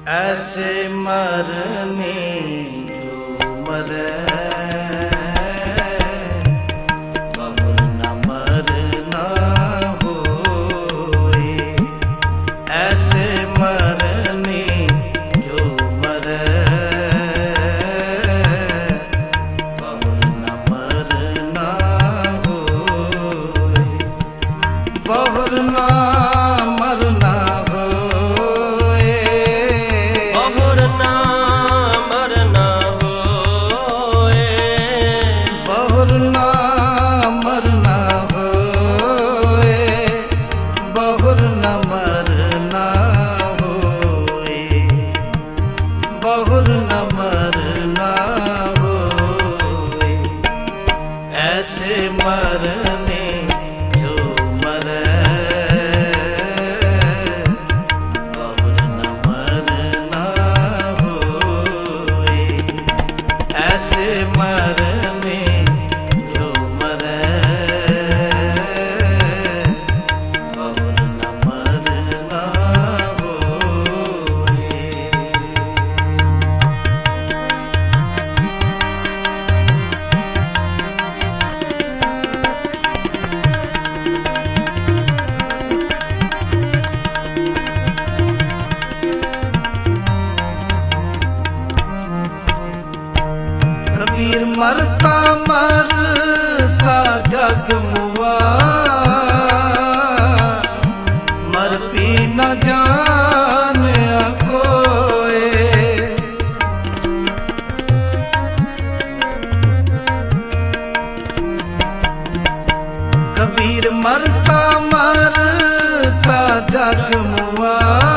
ऐसे मरने जो मरे बहुर न मरना होए। ऐसे मरने जो मरे बहुर न मरना होए। बहुर न मरना बहुर न मरना होए। ऐसे मरने जो मरे बहुर न मरना होए। ऐसे मरने जो मरे बहुर न मरना होए। कबीर मरता मरता जग मुआ, मर पी न जाने कोए। कबीर मरता मरता जग मुआ,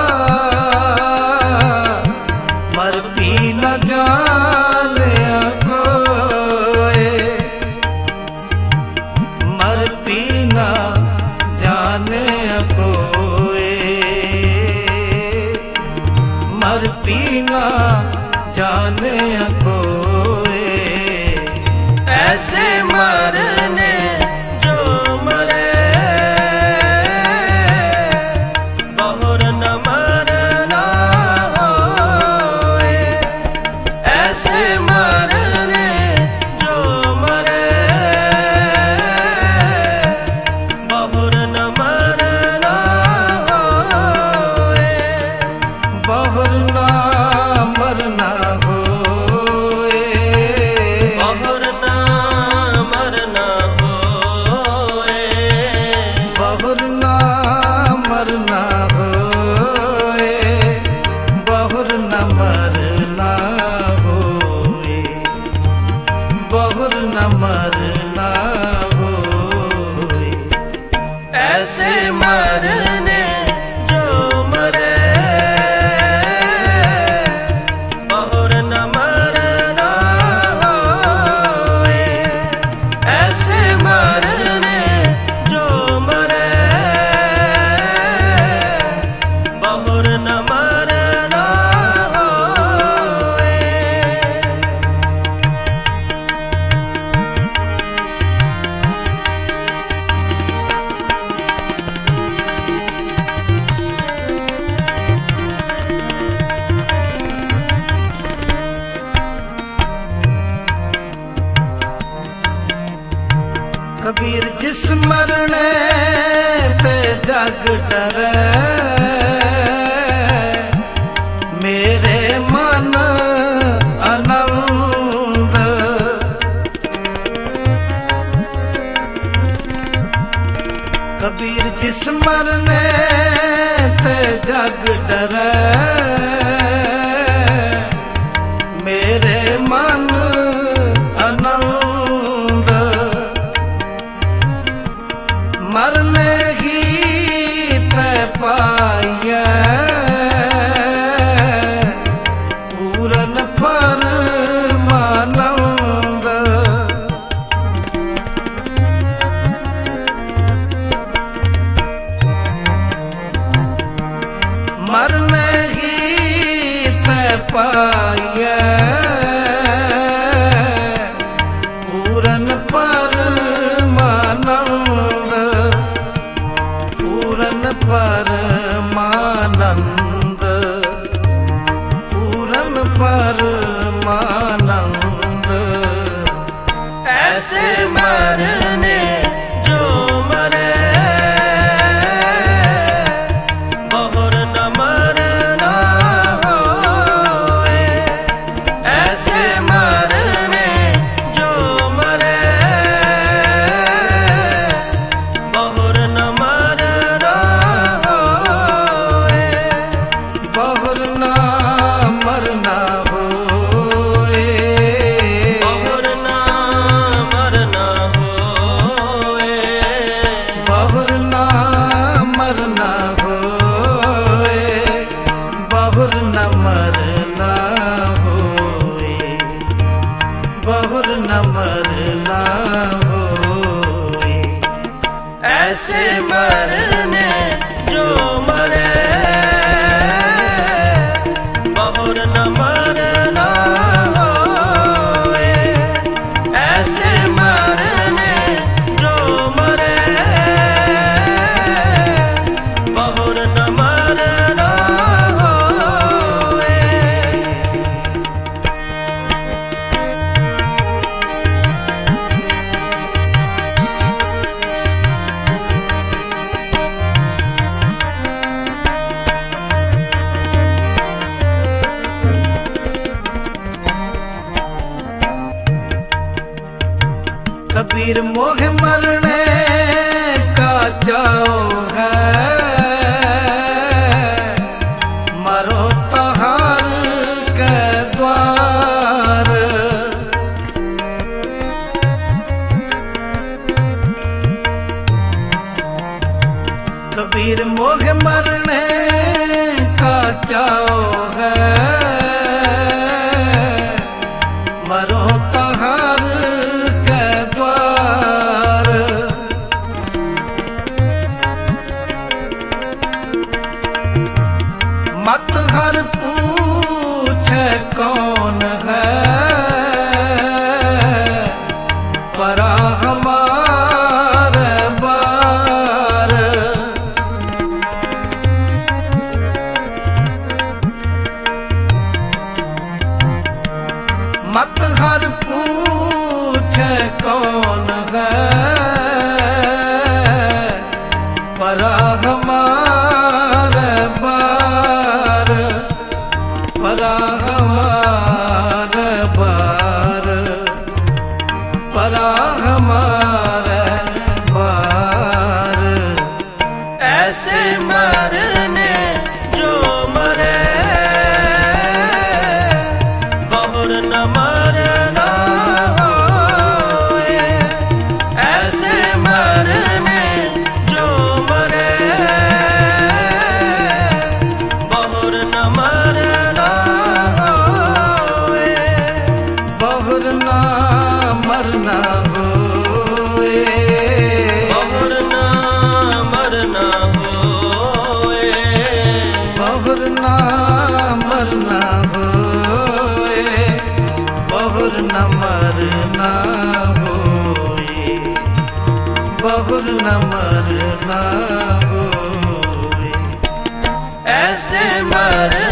मर पी न जाने पीना जाने कोए। मर पीना जाने कोए। ऐसे मरने जो मरे बहुर न मरना होए। ऐसे मरने जो मरे बहुर न मरना होए। बहुर न मरना होए। बहुर न मरना होए। बहुर न मरना होए। बहुर न मरना होए। बहुर न मरना होए। ऐसे मरने जो मरे बहुर न मरना होए। ऐसे मरने जो मरे बहुर न मरना होए। कबीर जिस मरने ते जग डरे, मेरे मन आनंद। कबीर जिस मरने ते जग डरे, मेरे मन आनंद। मरने ही ते पाइए पूरन परमानंद। मरने ही ते पाइए पूरन परमानंद। परमानंद मरने जो मरे बहुर न मरना होए। ऐसे मरने जो मरे बहुर न मरना होए। बहुर न मरना होए। बहुर न मरना होए। बहुर न मरना होए। बहुर न मरना होए। बहुर न मरना होए। ऐसे मरने जो मरे बहुर न मरना होए। ऐसे मरने जो मरे बहुर न मरना होए। कबीर मोह मरने का जाओ है। मरो तहार के द्वार। कबीर मोह मरने का जाओ है। मरो तहार के द्वार। मत हर पूछे कौन है। परा हमारे बार। मत हर पूछे कौन है। परा हमारे बार। परा हमारे बार। परा हमारे बार। ऐसे मरने जो मरे बहुर न मरना होए। ऐसे मरने जो मरे बहुर न मरना होए। बहुर न मरना होए। बहुर न मरना होए। बहुर न मरना होए। बहुर न मरना होए। बहुर न मरना होए। ऐसे मर